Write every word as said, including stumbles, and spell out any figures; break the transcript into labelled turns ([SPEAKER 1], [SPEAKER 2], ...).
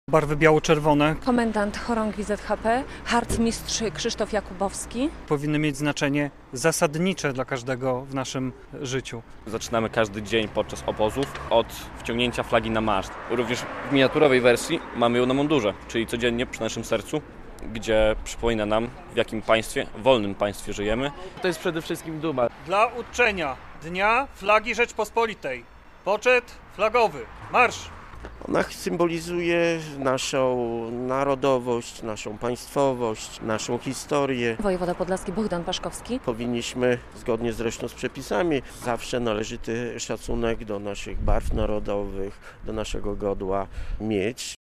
[SPEAKER 1] Barwy biało-czerwone
[SPEAKER 2] Komendant chorągwi Z H P, harcmistrz Krzysztof Jakubowski.
[SPEAKER 1] powinny mieć znaczenie zasadnicze dla każdego w naszym życiu.
[SPEAKER 3] Zaczynamy każdy dzień podczas obozów od wciągnięcia flagi na maszt. Również w miniaturowej wersji mamy ją na mundurze, czyli codziennie przy naszym sercu, gdzie przypomina nam, w jakim państwie, wolnym państwie żyjemy.
[SPEAKER 4] To jest przede wszystkim duma.
[SPEAKER 1] Dla uczczenia Dnia Flagi Rzeczpospolitej. Poczet flagowy. Marsz!
[SPEAKER 5] Ona symbolizuje naszą narodowość, naszą państwowość, naszą historię.
[SPEAKER 2] Wojewoda podlaski Bohdan Paszkowski.
[SPEAKER 5] Powinniśmy, zgodnie zresztą z przepisami, zawsze należyty szacunek do naszych barw narodowych, do naszego godła mieć.